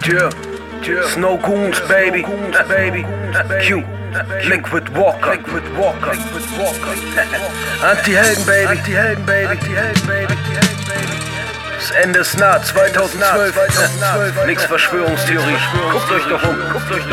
Snow Goons, baby. Q. Liquid Walker. Anti-Helden, baby. Das Ende ist nah, 2012. Nix Verschwörungstheorie. Guckt euch doch um.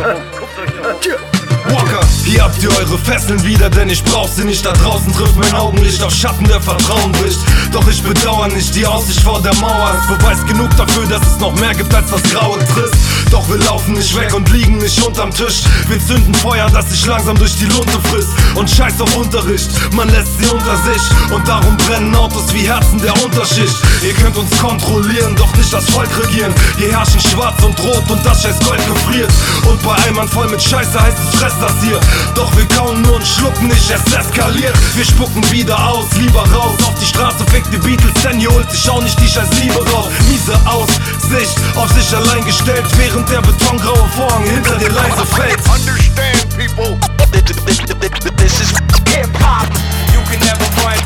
Walker, hier habt ihr eure Fesseln wieder, denn ich brauch sie nicht. Da draußen trifft mein Augenlicht auf Schatten, der Vertrauen bricht. Doch ich bedauere nicht die Aussicht vor der Mauer. Es Beweis genug dafür, dass es noch mehr gibt, als das Graue trifft. Doch wir laufen nicht weg und liegen nicht unterm Tisch. Wir zünden Feuer, das sich langsam durch die Lunte frisst. Und scheiß auf Unterricht, man lässt sie unter sich. Und darum brennen Autos wie Herzen der Unterschicht. Ihr könnt uns kontrollieren, doch nicht das Volk regieren. Hier herrschen Schwarz und Rot und das scheiß Gold gefriert. Und bei Eimern voll mit Scheiße heißt es fress das hier. Doch wir kauen nur und schlucken nicht, es eskaliert. Wir spucken wieder aus, lieber raus. Auf die Straße fickt die Beatles, denn hier holt sich auch nicht die scheiß Liebe raus. Miese Aussicht, auf sich allein gestellt, während der betongraue Vorhang hinter dir leise fällt. Understand, people. This is hip-hop. You can never find.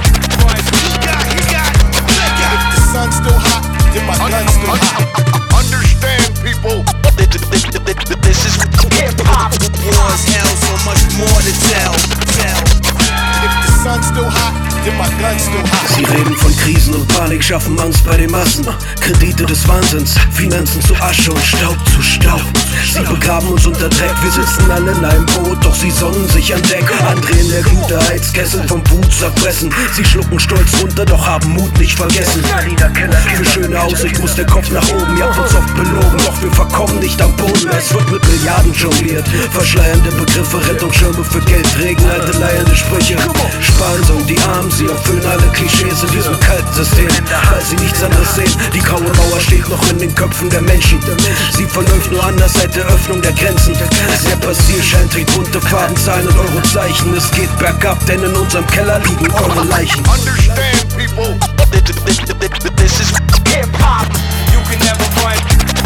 If the sun's still hot, then my gun's still hot. Understand, people. This is hip-hop. War is hell, so much more to tell. If the sun's still hot, then my gun's still hot. Sie reden von Krisen und Panik, schaffen Angst bei den Massen. Kredite des Wahnsinns, Finanzen zu Asche und Staub zu Staub. Sie begraben uns unter Dreck, wir sitzen alle in einem Boot, doch sie sonnen sich an Deck. Andere in der Glut der Heizkessel vom Blut zerfressen. Sie schlucken stolz runter, doch haben Mut nicht vergessen. Für schöne Aussicht muss der Kopf nach oben, ihr habt uns oft belogen, doch wir verkommen nicht am Boden. Es wird mit Milliarden jongliert, verschleiernde Begriffe, Rettungsschirme für Geldregen, alte leiernde Sprüche. Sparsam, die Armen, sie erfüllen alle Klischees in diesem kalten System, weil sie nichts anderes sehen. Die graue Mauer steht noch in den Köpfen der Menschen. Sie verläuft nur anders seit der Öffnung der Grenzen. Der Passierschein trägt bunte Fadenzahlen und Eurozeichen. Es geht bergab, denn in unserem Keller liegen eure Leichen. Understand, people. This is hip-hop. You can never find.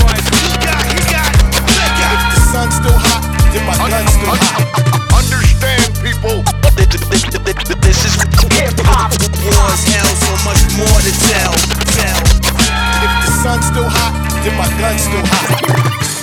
If the sun's still hot, then my gun's still hot. Understand, people. This is hip-hop. War is hell, so much more to tell. If the sun's still hot, then my gun's still hot.